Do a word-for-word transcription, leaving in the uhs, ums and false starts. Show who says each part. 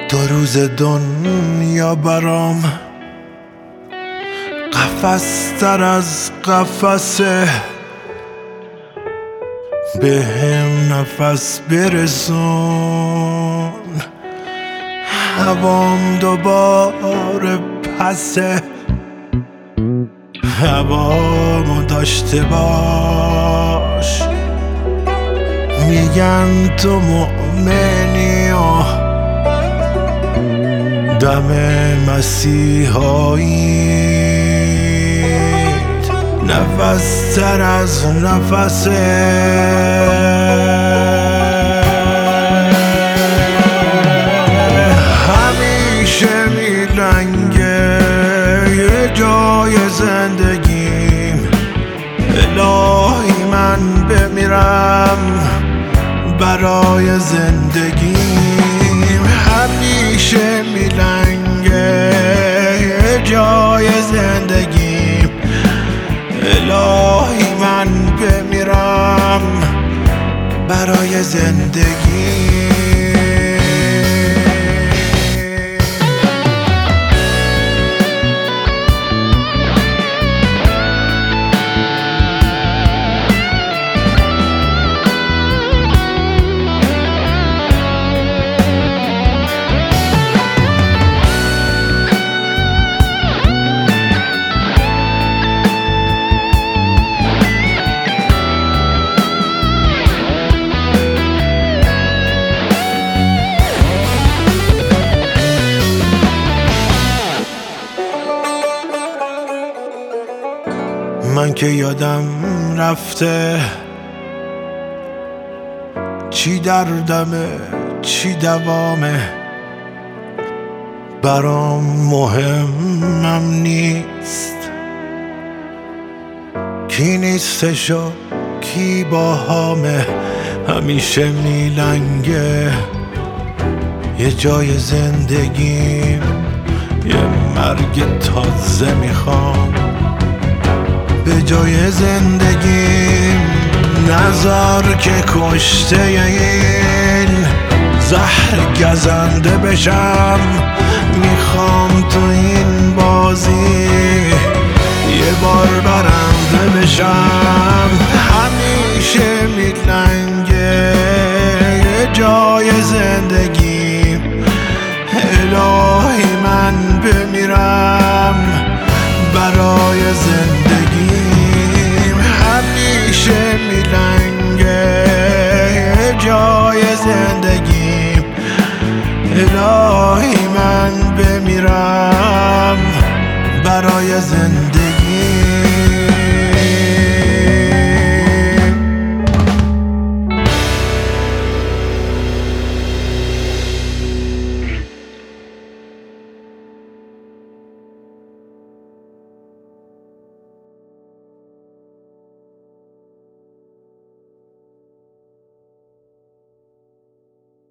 Speaker 1: دو روز دنیا برام قفس تر از قفسه، به هم نفس برسون، هوام دوباره پسه. هوامو داشته باش، میگن تو مؤمنی و دم مسیحاییت نفس تر از نفسه. همیشه میلنگه یه جای زندگیم، الهی من بمیرم برای زندگیم. همیشه میلنگه یه جای زندگیم، الهی من بمیرم برای زندگیم. من که یادم رفته چی دردمه چی دوامه، برام مهمم نیست کی نیستش و کی باهامه. همیشه میلنگه یه جای زندگیم، یه مرگ تازه میخوام به جای زندگیم. نذار که کشته این زهر گزنده بشم، میخوام تو این بازی یه بار برنده بشم. همیشه میلنگه یه جای زندگیم، الهی من بمیرم برای زندگیم. همیشه میلنگه یه جای زندگیم، الهی من بمیرم برای زندگیم.